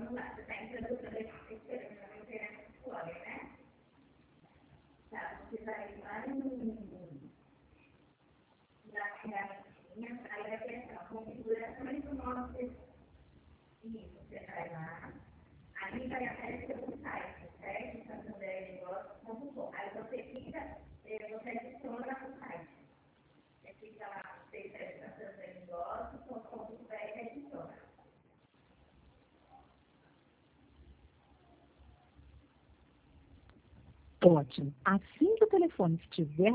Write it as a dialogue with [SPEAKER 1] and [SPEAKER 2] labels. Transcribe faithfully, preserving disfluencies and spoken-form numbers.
[SPEAKER 1] vamos lá, você está entrando também com esperança na internet Explorer, né? Tá, você vai lá em na ferramentinha, aí vai ter essa configurações do nosso isso, você vai lá, aí vai aparecer um site, certo? santander negócios ponto com. Aí você clica, você adiciona o site. Você clica lá, você escreve santander negócios ponto com ponto br e adiciona.
[SPEAKER 2] Ótimo. Assim que o telefone estiver